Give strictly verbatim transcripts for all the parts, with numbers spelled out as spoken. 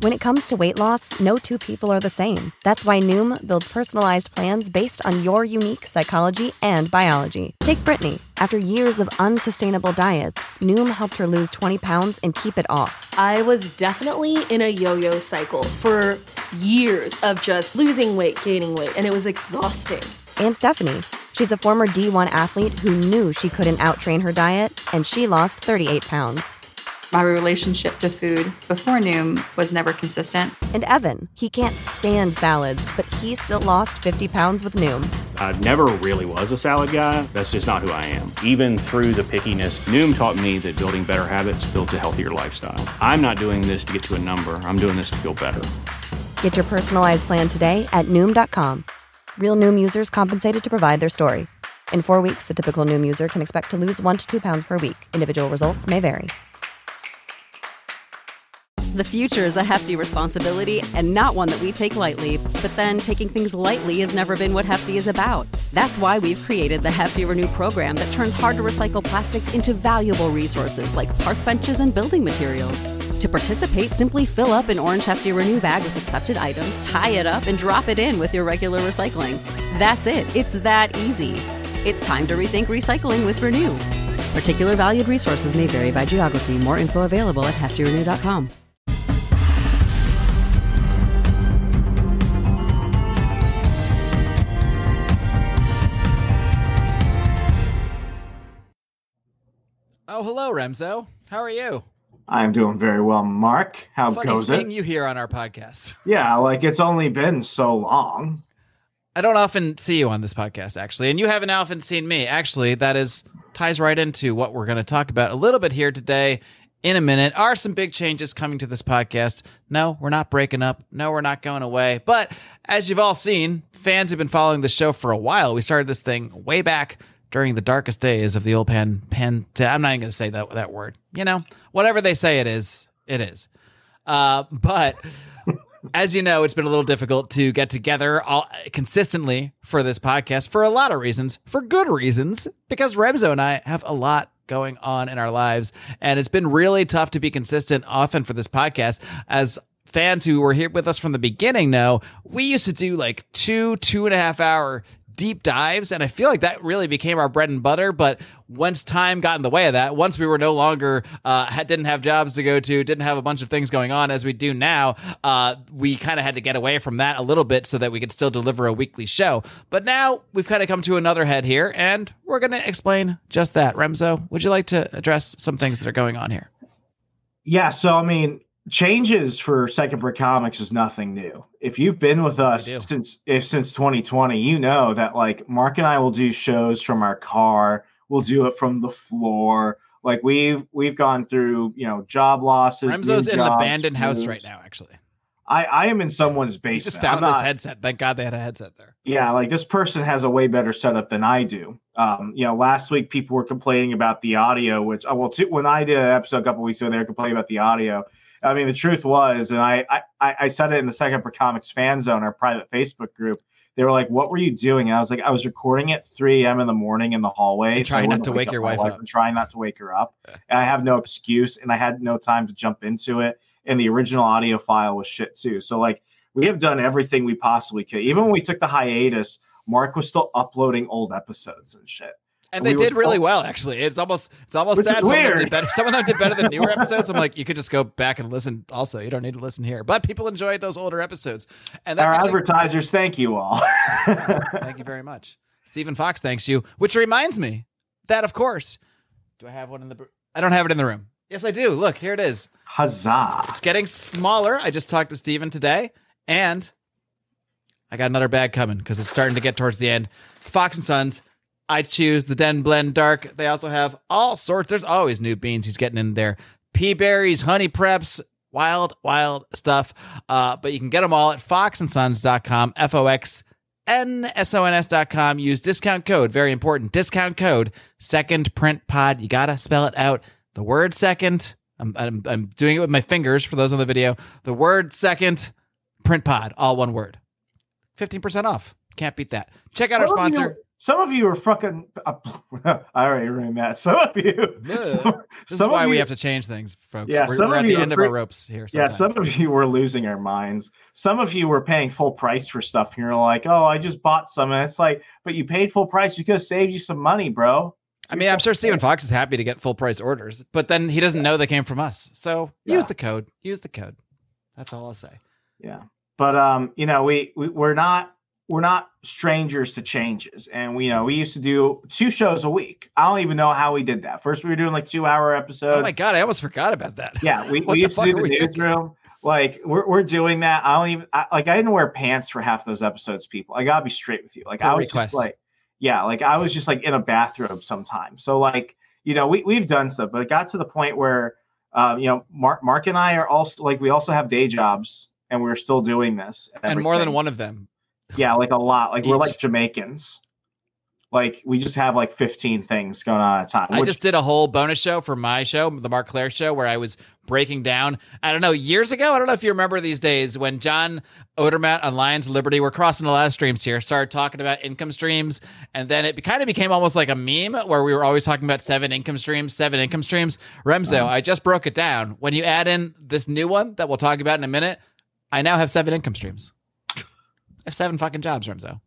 When it comes to weight loss, no two people are the same. That's why Noom builds personalized plans based on your unique psychology and biology. Take Brittany. After years of unsustainable diets, Noom helped her lose twenty pounds and keep it off. I was definitely in a yo-yo cycle for years of just losing weight, gaining weight, and it was exhausting. And Stephanie. She's a former D one athlete who knew she couldn't out-train her diet, and she lost thirty-eight pounds. My relationship to food before Noom was never consistent. And Evan, he can't stand salads, but he still lost fifty pounds with Noom. I never really was a salad guy. That's just not who I am. Even through the pickiness, Noom taught me that building better habits builds a healthier lifestyle. I'm not doing this to get to a number. I'm doing this to feel better. Get your personalized plan today at Noom dot com. Real Noom users compensated to provide their story. In four weeks, the typical Noom user can expect to lose one to two pounds per week. Individual results may vary. The future is a hefty responsibility and not one that we take lightly. But then taking things lightly has never been what Hefty is about. That's why we've created the Hefty Renew program that turns hard to recycle plastics into valuable resources like park benches and building materials. To participate, simply fill up an orange Hefty Renew bag with accepted items, tie it up, and drop it in with your regular recycling. That's it. It's that easy. It's time to rethink recycling with Renew. Particular valued resources may vary by geography. More info available at hefty renew dot com. Oh, hello, Remzo. How are you? I'm doing very well, Mark. How Funny goes seeing it? you here on our podcast. Yeah, like it's only been so long. I don't often see you on this podcast, actually, and you haven't often seen me. Actually, that is ties right into what we're going to talk about a little bit here today. In a minute, are some big changes coming to this podcast? No, we're not breaking up. No, we're not going away. But as you've all seen, fans have been following the show for a while. We started this thing way back during the darkest days of the old pan, pan, I'm not even going to say that that word. You know, whatever they say it is, it is. Uh, but as you know, it's been a little difficult to get together all, consistently for this podcast for a lot of reasons, for good reasons, because Remzo and I have a lot going on in our lives, and it's been really tough to be consistent often for this podcast. As fans who were here with us from the beginning know, we used to do like two, two and a half hour deep dives, and I feel like that really became our bread and butter. But once time got in the way of that, once we were no longer uh had, didn't have jobs to go to, didn't have a bunch of things going on as we do now, uh we kind of had to get away from that a little bit so that we could still deliver a weekly show. But now we've kind of come to another head here, and we're going to explain just that. Remzo, would you like to address some things that are going on here? Yeah, so I mean, changes for Second Brick Comics is nothing new. If you've been with us since if since twenty twenty, you know that like Mark and I will do shows from our car. We'll do it from the floor. Like we've we've gone through, you know, job losses. Remzo's in an jobs, abandoned moves. house right now, actually. I, I am in someone's basement. He just found I'm this not, headset. Thank God they had a headset there. Yeah, like this person has a way better setup than I do. Um, you know, last week people were complaining about the audio, which oh, well, two, when I did an episode a couple weeks ago, they were complaining about the audio. I mean, the truth was, and I, I, I said it in the Second Brick Comics fan zone, our private Facebook group. They were like, "What were you doing?" And I was like, "I was recording at three a.m. in the morning in the hallway, and trying so not to wake, wake your wife up, and trying not to wake her up." And I have no excuse, and I had no time to jump into it. And the original audio file was shit too. So like, we have done everything we possibly could. Even when we took the hiatus, Mark was still uploading old episodes and shit. And they we did really well, actually. It's almost it's almost sad. Some of, them did better, some of them did better than newer episodes. I'm like, you could just go back and listen also. You don't need to listen here. But people enjoyed those older episodes. And that's Our actually, advertisers, thank you all. Yes, thank you very much. Stephen Fox thanks you, which reminds me that, of course, do I have one in the I don't have it in the room. Yes, I do. Look, here it is. Huzzah. It's getting smaller. I just talked to Stephen today, and I got another bag coming because it's starting to get towards the end. Fox and Sons. I choose the Den Blend Dark. They also have all sorts. There's always new beans he's getting in there. Pea berries, honey preps, wild, wild stuff. Uh, but you can get them all at fox and sons dot com, F O X N S O N S dot com. Use discount code, very important, discount code, Second Print Pod. You got to spell it out. The word second, I'm, I'm, I'm doing it with my fingers for those on the video. The word second, Print Pod, all one word. fifteen percent off. Can't beat that. Check out some our sponsor. Of you, Some of you are fucking. Uh, I already ruined that. Some of you. Some, some, this some is why you, we have to change things, folks. Yeah, we're, some we're of at you the end are, of our ropes here. Yeah, sometimes. some of you were losing our minds. Some of you were paying full price for stuff, and you're like, "Oh, I just bought some," and it's like, "But you paid full price. You could have saved you some money, bro." I mean, I'm sure Stephen Fox is happy to get full price orders, but then he doesn't know they came from us. So Yeah. use the code. Use the code. That's all I'll say. Yeah, but um, you know, we, we we're not. We're not strangers to changes. And we, you know, we used to do two shows a week. I don't even know how we did that. First, we were doing like two hour episodes. Oh my God. I almost forgot about that. Yeah. We, What we the used to fuck do are the we newsroom. Like we're, we're doing that. I don't even I, like, I didn't wear pants for half those episodes, people. I gotta be straight with you. Like Per I was request. just like, yeah, like I was just like in a bathrobe sometimes. So like, you know, we, we've done stuff, but it got to the point where, um, you know, Mark, Mark and I are also like, we also have day jobs and we're still doing this. And more than one of them. Yeah, like a lot. Like Each. we're like Jamaicans. Like we just have like fifteen things going on at a time. I which- just did a whole bonus show for my show, the Mark Claire show, where I was breaking down, I don't know, years ago, I don't know if you remember these days when John Odermatt on Lions Liberty, we're crossing a lot of streams here, started talking about income streams. And then it kind of became almost like a meme where we were always talking about seven income streams, seven income streams. Remzo, Uh-huh. I just broke it down. When you add in this new one that we'll talk about in a minute, I now have seven income streams. I have seven fucking jobs, Remzo.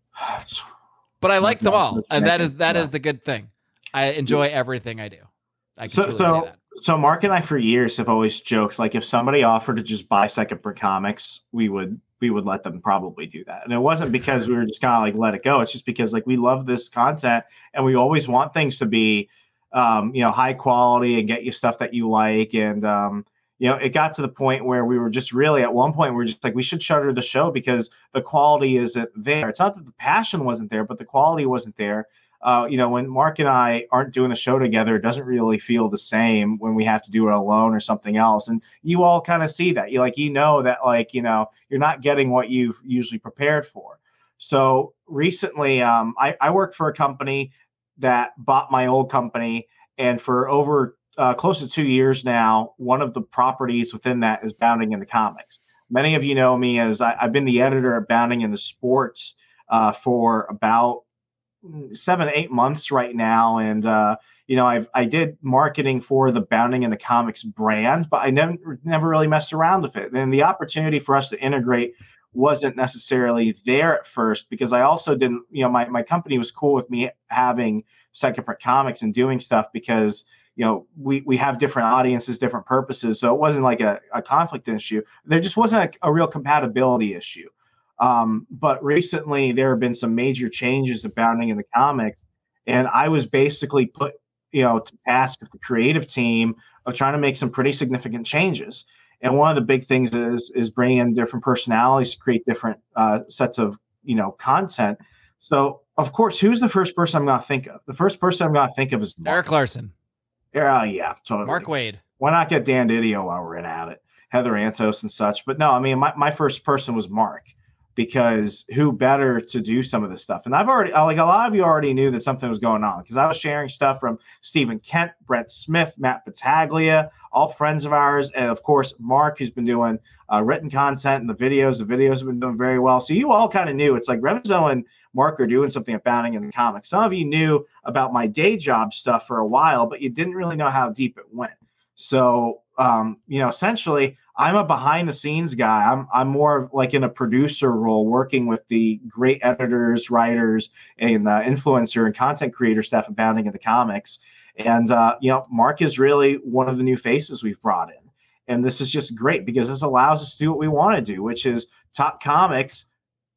But I like them all, and that is that is the good thing. I enjoy everything I do. I can So, truly so, say that. so Mark and I for years have always joked, like if somebody offered to just buy Second Print Comics, we would we would let them probably do that. And it wasn't because we were just kind of like let it go. It's just because like we love this content and we always want things to be, um, you know, high quality and get you stuff that you like. And um, you know, it got to the point where we were just really at one point we we're just like we should shutter the show because the quality isn't there. It's not that the passion wasn't there, but the quality wasn't there. Uh, you know, when Mark and I aren't doing a show together, it doesn't really feel the same when we have to do it alone or something else. And you all kind of see that. You like, you know, that like, you know, you're not getting what you've usually prepared for. So recently, um, I, I work for a company that bought my old company. And for over uh, close to two years now, one of the properties within that is Bounding in the Comics. Many of you know me as I, I've been the editor of Bounding in the Sports uh, for about seven, eight months right now. And, uh, you know, I I did marketing for the Bounding in the Comics brand, but I never, never really messed around with it. And the opportunity for us to integrate wasn't necessarily there at first because I also didn't, you know, my, my company was cool with me having Second Print Comics and doing stuff because, you know, we, we have different audiences, different purposes. So it wasn't like a, a conflict issue. There just wasn't a, a real compatibility issue. Um, but recently there have been some major changes of Bounding in the Comics, and I was basically put, you know, to task with the creative team of trying to make some pretty significant changes. And one of the big things is is bringing in different personalities to create different uh, sets of, you know, content. So of course, who's the first person I'm going to think of? The first person I'm going to think of is Mark. Eric Larson. Yeah, yeah, totally. Mark Wade. Why not get Dan Didio while we're in at it? Heather Antos and such. But no, I mean, my, my first person was Mark. Because who better to do some of this stuff? And I've already, like a lot of you already knew that something was going on because I was sharing stuff from Stephen Kent, Brett Smith, Matt Battaglia, all friends of ours. And of course, Mark, who's been doing uh, written content and the videos. The videos have been doing very well. So you all kind of knew it's like Remzo and Mark are doing something at Bounding in the Comics. Some of you knew about my day job stuff for a while, but you didn't really know how deep it went. So, um, you know, essentially, I'm a behind the scenes guy. I'm I'm more like in a producer role, working with the great editors, writers, and uh, influencer and content creator staff at Bounding in the Comics. And uh, you know, Mark is really one of the new faces we've brought in, and this is just great because this allows us to do what we want to do, which is talk comics,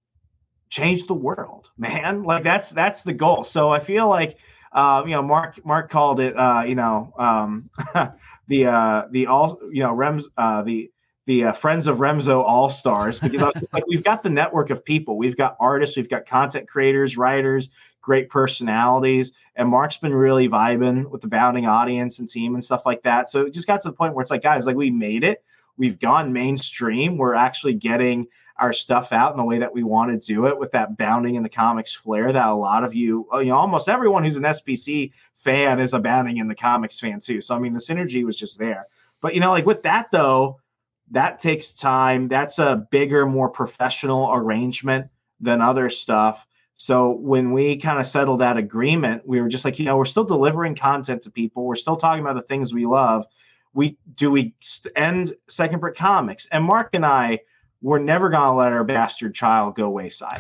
change the world, man. Like that's that's the goal. So I feel like uh, you know, Mark Mark called it, uh, you know. Um, the uh the all you know Rems uh the the uh, Friends of Remzo All Stars because I was just like we've got the network of people, we've got artists, we've got content creators, writers, great personalities, and Mark's been really vibing with the Bounding audience and team and stuff like that. So it just got to the point where it's like, guys, like we made it, we've gone mainstream, we're actually getting our stuff out in the way that we want to do it with that Bounding in the Comics flair that a lot of you, you know, almost everyone who's an S P C fan is a Bounding in the Comics fan too. So, I mean, the synergy was just there. But, you know, like with that, though, that takes time. That's a bigger, more professional arrangement than other stuff. So when we kind of settled that agreement, we were just like, you know, we're still delivering content to people. We're still talking about the things we love. We do we end Second Print Comics? And Mark and I were never going to let our bastard child go wayside.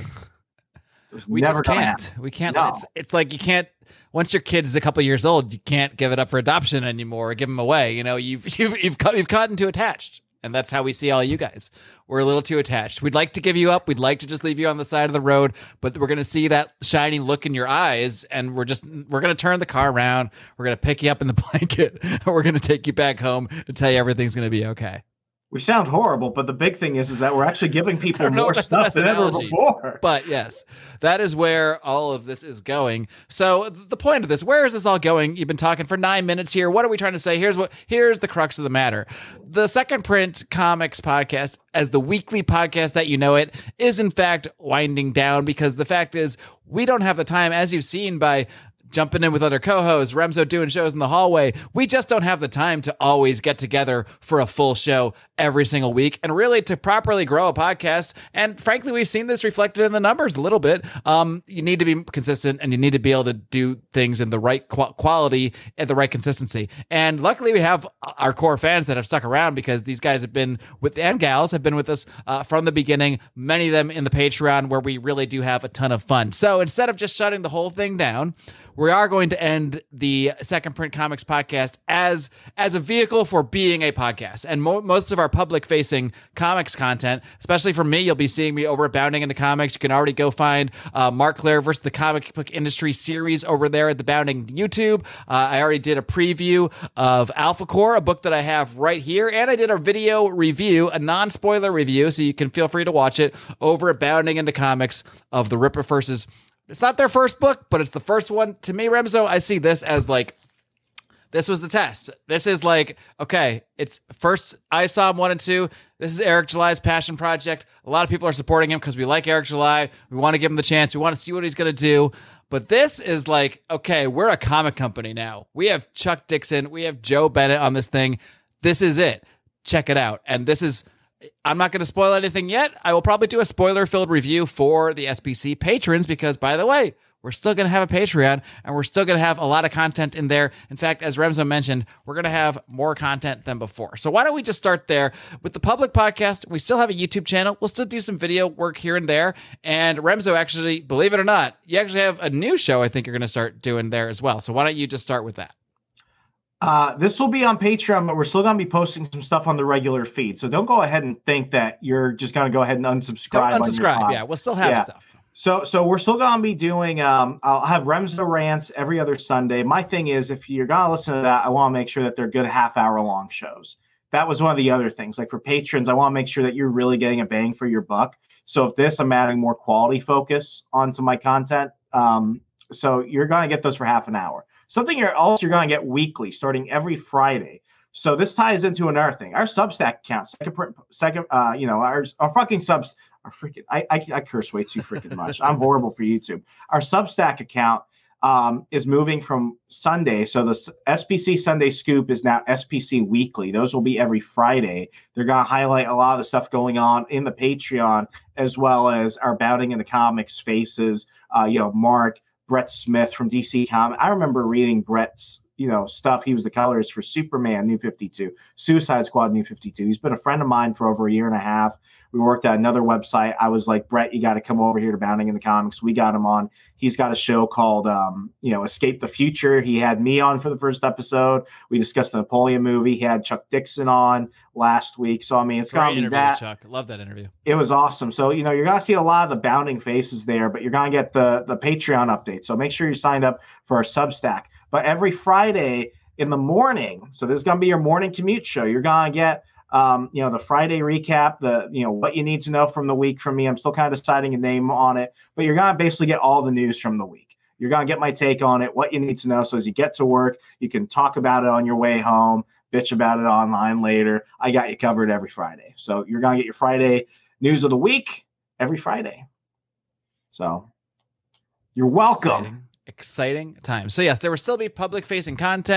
We never just can't. Happen. We can't. No. It's, it's like you can't. Once your kid is a couple years old, you can't give it up for adoption anymore or give them away. You know, you've you've you've, got, you've gotten too attached. And that's how we see all you guys. We're a little too attached. We'd like to give you up. We'd like to just leave you on the side of the road, but we're going to see that shiny look in your eyes, and we're just we're going to turn the car around. We're going to pick you up in the blanket, and we're going to take you back home and tell you everything's going to be okay. We sound horrible, but the big thing is, is that we're actually giving people more stuff than ever before. But yes, that is where all of this is going. So the point of this, where is this all going? You've been talking for nine minutes here. What are we trying to say? Here's what. Here's the crux of the matter. The Second Print Comics podcast, as the weekly podcast that you know it, is in fact winding down because the fact is we don't have the time, as you've seen by jumping in with other co-hosts, Remso doing shows in the hallway. We just don't have the time to always get together for a full show every single week and really to properly grow a podcast. And frankly, we've seen this reflected in the numbers a little bit. Um, you need to be consistent and you need to be able to do things in the right qu- quality and the right consistency. And luckily we have our core fans that have stuck around because these guys have been with, and gals have been with us uh, from the beginning, many of them in the Patreon where we really do have a ton of fun. So instead of just shutting the whole thing down, we are going to end the Second Print Comics podcast as as a vehicle for being a podcast. And mo- most of our public-facing comics content, especially for me, you'll be seeing me over at Bounding Into Comics. You can already go find uh, Mark Claire versus the Comic Book Industry series over there at the Bounding YouTube. Uh, I already did a preview of Alpha Core, a book that I have right here, and I did a video review, a non-spoiler review, so you can feel free to watch it over at Bounding Into Comics of the Ripper versus... It's not their first book, but it's the first one. To me, Remso, I see this as like, this was the test. This is like, okay, it's first I saw him one and two. This is Eric July's passion project. A lot of people are supporting him because we like Eric July. We want to give him the chance. We want to see what he's going to do. But this is like, okay, we're a comic company now. We have Chuck Dixon. We have Joe Bennett on this thing. This is it. Check it out. And this is... I'm not going to spoil anything yet. I will probably do a spoiler-filled review for the S P C patrons because, by the way, we're still going to have a Patreon and we're still going to have a lot of content in there. In fact, as Remso mentioned, we're going to have more content than before. So why don't we just start there with the public podcast? We still have a YouTube channel. We'll still do some video work here and there. And Remso, actually, believe it or not, you actually have a new show I think you're going to start doing there as well. So why don't you just start with that? Uh, this will be on Patreon, but we're still going to be posting some stuff on the regular feed. So don't go ahead and think that you're just going to go ahead and unsubscribe. Don't unsubscribe. Yeah, we'll still have yeah. stuff. So, so we're still going to be doing. Um, I'll have Remso rants every other Sunday. My thing is, if you're going to listen to that, I want to make sure that they're good half hour long shows. That was one of the other things. Like for patrons, I want to make sure that you're really getting a bang for your buck. So if this, I'm adding more quality focus onto my content. Um, so you're going to get those for half an hour. Something you're also you're going to get weekly, starting every Friday. So this ties into another thing. Our Substack account, second, print, second, uh, you know, our our fucking subs, our freaking. I, I I curse way too freaking much. I'm horrible for YouTube. Our Substack account um, is moving from Sunday. So the S P C Sunday Scoop is now S P C Weekly. Those will be every Friday. They're going to highlight a lot of the stuff going on in the Patreon, as well as our Bounding Into Comics faces. Uh, you know, Mark. Brett Smith from D C Comics. I remember reading Brett's, you know, stuff. He was the colorist for Superman New fifty-two, Suicide Squad New fifty-two. He's been a friend of mine for over a year and a half. We worked at another website. I was like, Brett, you got to come over here to Bounding Into Comics. We got him on. He's got a show called, um, you know, Escape the Future. He had me on for the first episode. We discussed the Napoleon movie. He had Chuck Dixon on last week. So, I mean, it's going to be that. Chuck. I love that interview. It was awesome. So, you know, you're going to see a lot of the Bounding faces there, but you're going to get the, the Patreon update. So make sure you signed up for our Substack. But every Friday in the morning, so this is going to be your morning commute show. You're going to get, um, you know, the Friday recap, the, you know, what you need to know from the week from me. I'm still kind of deciding a name on it, but you're going to basically get all the news from the week. You're going to get my take on it, what you need to know. So as you get to work, you can talk about it on your way home, bitch about it online later. I got you covered every Friday. So you're going to get your Friday news of the week every Friday. So you're welcome. Exciting. Exciting time. So yes, there will still be public facing content,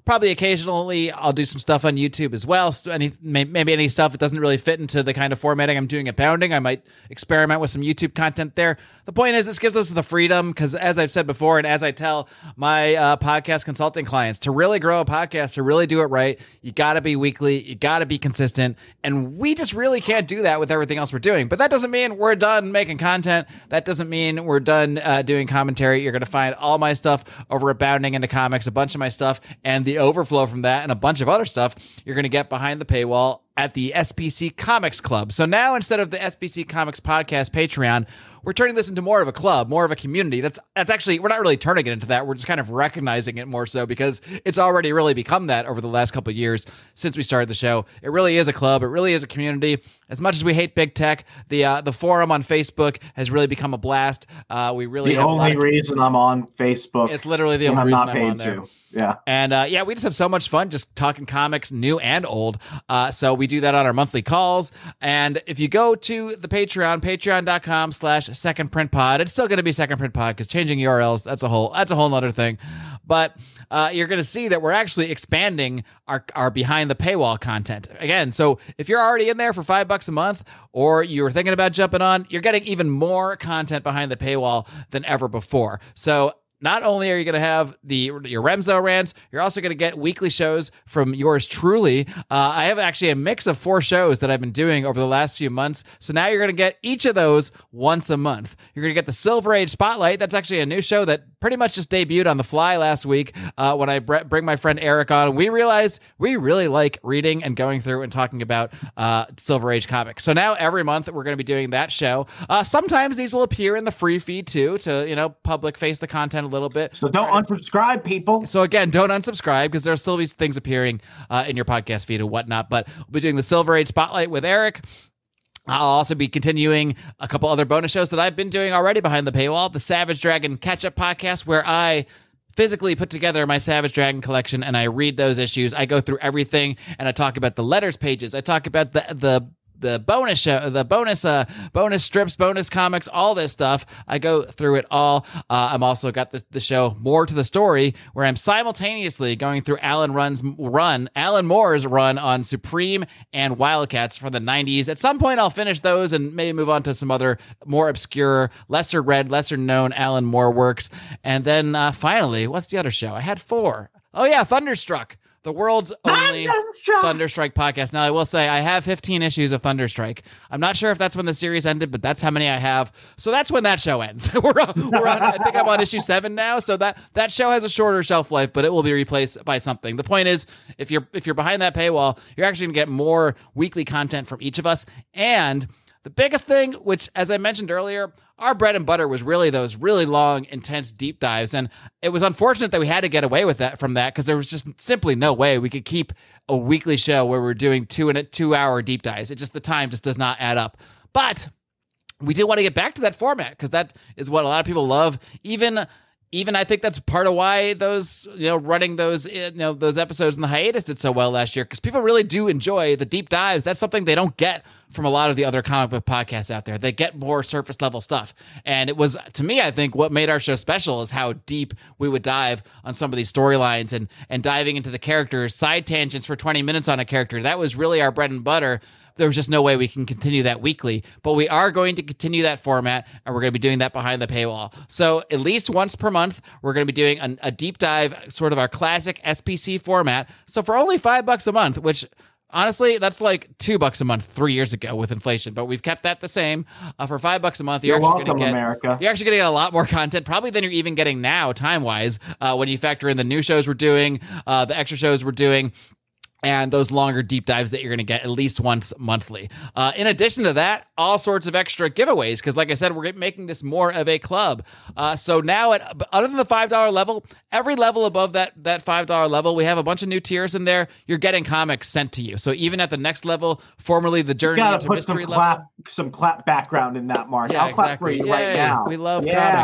Probably occasionally I'll do some stuff on YouTube as well. So any maybe any stuff that doesn't really fit into the kind of formatting I'm doing at Bounding, I might experiment with some YouTube content there. The point is, this gives us the freedom because, as I've said before, and as I tell my uh, podcast consulting clients, to really grow a podcast, to really do it right, you got to be weekly, you got to be consistent, and we just really can't do that with everything else we're doing. But that doesn't mean we're done making content. That doesn't mean we're done uh, doing commentary. You're going to find all my stuff over at Bounding Into Comics, a bunch of my stuff, and the overflow from that, and a bunch of other stuff you're going to get behind the paywall at the S P C Comics Club. So now, instead of the S P C Comics Podcast Patreon, we're turning this into more of a club, more of a community. That's that's actually, we're not really turning it into that. We're just kind of recognizing it more so because it's already really become that over the last couple of years since we started the show. It really is a club. It really is a community. As much as we hate big tech, the uh, the forum on Facebook has really become a blast. Uh, we really the have only a lot of, reason I'm on Facebook. It's literally the only I'm reason not I'm paid on there. to. Yeah. And uh, yeah, we just have so much fun just talking comics, new and old. Uh, so we do that on our monthly calls. And if you go to the Patreon, patreon.com slash second print pod, it's still going to be second print pod because changing U R Ls, that's a whole, that's a whole nother thing. But uh, you're going to see that we're actually expanding our, our behind the paywall content again. So if you're already in there for five bucks a month, or you're thinking about jumping on, you're getting even more content behind the paywall than ever before. So not only are you going to have the your Remzo rants, you're also going to get weekly shows from yours truly. Uh, I have actually a mix of four shows that I've been doing over the last few months. So now you're going to get each of those once a month. You're going to get the Silver Age Spotlight. That's actually a new show that pretty much just debuted on the fly last week uh, when I br- bring my friend Eric on. We realized we really like reading and going through and talking about uh, Silver Age comics. So now every month we're going to be doing that show. Uh, sometimes these will appear in the free feed too, to, you know, public face the content a little bit. So don't unsubscribe, people. So again, don't unsubscribe because there'll still be things appearing uh, in your podcast feed and whatnot. But we'll be doing the Silver Age Spotlight with Eric. I'll also be continuing a couple other bonus shows that I've been doing already behind the paywall. The Savage Dragon Catch-Up Podcast, where I physically put together my Savage Dragon collection and I read those issues. I go through everything and I talk about the letters pages. I talk about the the the bonus show, the bonus uh bonus strips, bonus comics, all this stuff. I go through it all. Uh, I'm also got the, the show More to the Story, where I'm simultaneously going through Alan Run's run, Alan Moore's run on Supreme and Wildcats from the nineties. At some point, I'll finish those and maybe move on to some other more obscure, lesser read, lesser known Alan Moore works. And then uh, finally, what's the other show? I had four. Oh yeah, Thunderstruck. The world's only Thunderstrike podcast. Now, I will say I have fifteen issues of Thunderstrike. I'm not sure if that's when the series ended, but that's how many I have. So that's when that show ends. we're on, we're on, I think I'm on issue seven now. So that, that show has a shorter shelf life, but it will be replaced by something. The point is, if you're if you're behind that paywall, you're actually going to get more weekly content from each of us. And the biggest thing, which, as I mentioned earlier, our bread and butter was really those really long, intense deep dives. And it was unfortunate that we had to get away with that from that because there was just simply no way we could keep a weekly show where we're doing two and a two hour deep dives. It just, the time just does not add up. But we do want to get back to that format because that is what a lot of people love. Even Even I think that's part of why those, you know, running those, you know, those episodes in the hiatus did so well last year, because people really do enjoy the deep dives. That's something they don't get from a lot of the other comic book podcasts out there. They get more surface level stuff. And it was, to me, I think what made our show special is how deep we would dive on some of these storylines and, and diving into the characters, side tangents for twenty minutes on a character. That was really our bread and butter. There was just no way we can continue that weekly, but we are going to continue that format, and we're going to be doing that behind the paywall. So at least once per month, we're going to be doing a, a deep dive, sort of our classic S P C format. So for only five bucks a month, which honestly, that's like two bucks a month three years ago with inflation, but we've kept that the same. Uh, for five bucks a month, you're, you're actually welcome, going to get America. You're actually going to get a lot more content, probably than you're even getting now, time wise, uh, when you factor in the new shows we're doing, uh, the extra shows we're doing, and those longer deep dives that you're going to get at least once monthly. Uh, in addition to that, all sorts of extra giveaways, because like I said, we're making this more of a club. Uh, so now, at, other than the five dollar level, every level above that, that five dollar level, we have a bunch of new tiers in there. You're getting comics sent to you. So even at the next level, formerly the Journey you into put Mystery some level. clap, some clap background in that, Mark. Yeah, I'll clap exactly. for you yeah, right yeah. now. We love yeah. comics.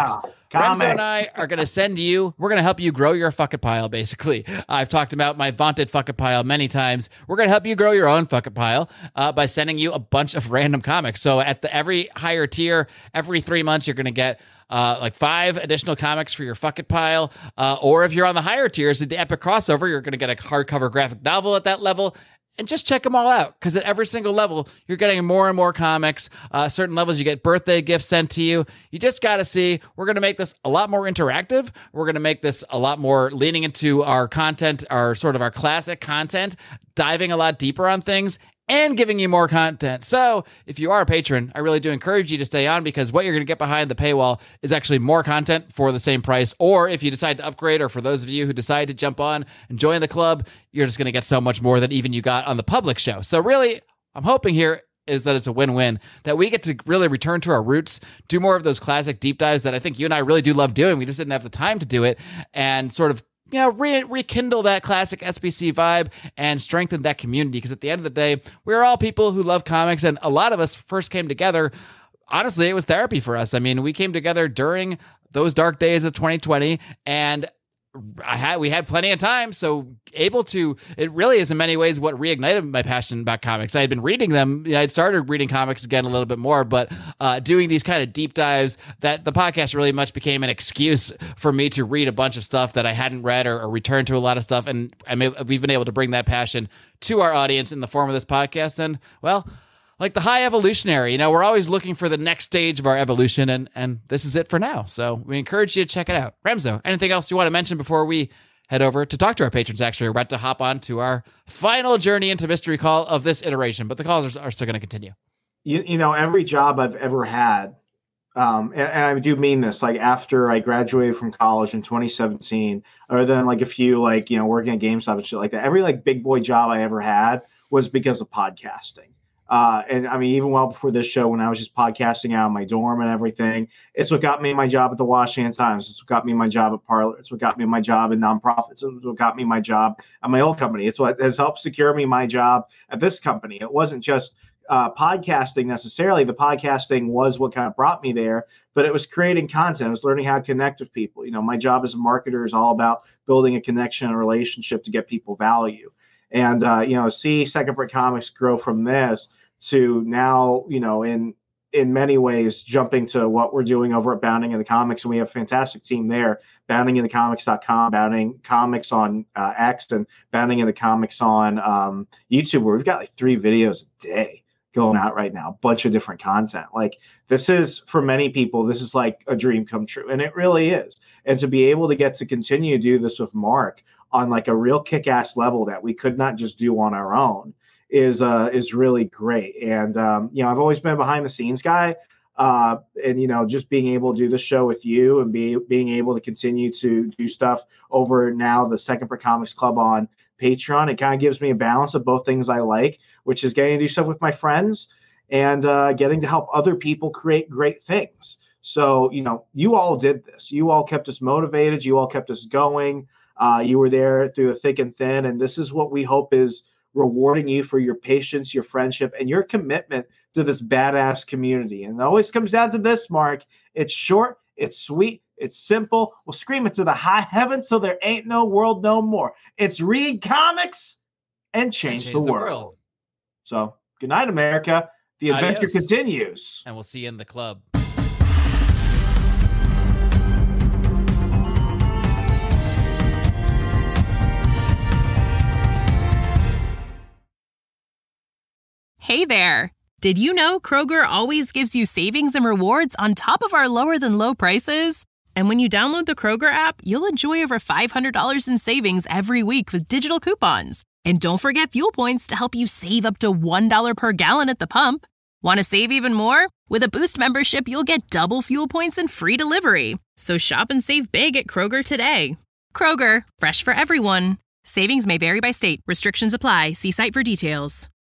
Comics. Remso and I are going to send you, we're going to help you grow your fucking pile, basically. I've talked about my vaunted fucking pile many times. We're going to help you grow your own fucking pile uh, by sending you a bunch of random comics. So at the every higher tier, every three months, you're going to get uh, like five additional comics for your fucking pile. Uh, or if you're on the higher tiers, at the Epic Crossover, you're going to get a hardcover graphic novel at that level. And just check them all out, because at every single level, you're getting more and more comics. Uh, certain levels, you get birthday gifts sent to you. You just got to see, we're going to make this a lot more interactive. We're going to make this a lot more leaning into our content, our sort of our classic content, diving a lot deeper on things, and giving you more content. So if you are a patron, I really do encourage you to stay on, because what you're going to get behind the paywall is actually more content for the same price. Or if you decide to upgrade, or for those of you who decide to jump on and join the club, you're just going to get so much more than even you got on the public show. So really, I'm hoping here is that it's a win-win, that we get to really return to our roots, do more of those classic deep dives that I think you and I really do love doing. We just didn't have the time to do it, and sort of you know, re- rekindle that classic S B C vibe and strengthen that community. Because at the end of the day, we're all people who love comics, and a lot of us first came together. Honestly, it was therapy for us. I mean, we came together during those dark days of twenty twenty, and I had we had plenty of time, so able to. It really is in many ways what reignited my passion about comics. I had been reading them. You know, I'd started reading comics again a little bit more, but uh, doing these kind of deep dives, that the podcast really much became an excuse for me to read a bunch of stuff that I hadn't read, or, or return to a lot of stuff. And I mean, we've been able to bring that passion to our audience in the form of this podcast. And well, like the high evolutionary, you know, we're always looking for the next stage of our evolution, and and this is it for now. So we encourage you to check it out. Remso, anything else you want to mention before we head over to talk to our patrons? Actually, we're about to hop on to our final journey into Mystery Call of this iteration, but the calls are, are still going to continue. You, you know, every job I've ever had, um, and, and I do mean this, like after I graduated from college in twenty seventeen, other than like a few, like, you know, working at GameStop and shit like that, every like big boy job I ever had was because of podcasting. Uh, and I mean, even well before this show, when I was just podcasting out of my dorm and everything, it's what got me my job at the Washington Times. It's what got me my job at Parler. It's what got me my job in nonprofits. It's what got me my job at my old company. It's what has helped secure me my job at this company. It wasn't just uh, podcasting necessarily. The podcasting was what kind of brought me there, but it was creating content. It was learning how to connect with people. You know, my job as a marketer is all about building a connection and a relationship to get people value. And, uh, you know, see Second Print Comics grow from this to now, you know, in in many ways, jumping to what we're doing over at Bounding in the Comics. And we have a fantastic team there, bounding in the comics dot com, Bounding Comics on uh, X, and Bounding in the Comics on um, YouTube, where we've got like three videos a day going out right now, a bunch of different content. Like, this is, for many people, this is like a dream come true. And it really is. And to be able to get to continue to do this with Mark on like a real kick-ass level that we could not just do on our own is uh is really great. And um you know, I've always been a behind the scenes guy, uh and you know, just being able to do this show with you and be being able to continue to do stuff over now the Second Print Comics Club on Patreon, it kind of gives me a balance of both things I like, which is getting to do stuff with my friends and uh getting to help other people create great things. So, you know, you all did this. You all kept us motivated. You all kept us going. Uh you were there through the thick and thin, and this is what we hope is rewarding you for your patience, your friendship, and your commitment to this badass community. And it always comes down to this, Mark. It's short, it's sweet, it's simple. We'll scream it to the high heavens so there ain't no world no more. It's read comics and change, and change the, the world. world. So, good night, America. The adventure Adios. continues. And we'll see you in the club. Hey there! Did you know Kroger always gives you savings and rewards on top of our lower-than-low prices? And when you download the Kroger app, you'll enjoy over five hundred dollars in savings every week with digital coupons. And don't forget fuel points to help you save up to one dollar per gallon at the pump. Want to save even more? With a Boost membership, you'll get double fuel points and free delivery. So shop and save big at Kroger today. Kroger, fresh for everyone. Savings may vary by state. Restrictions apply. See site for details.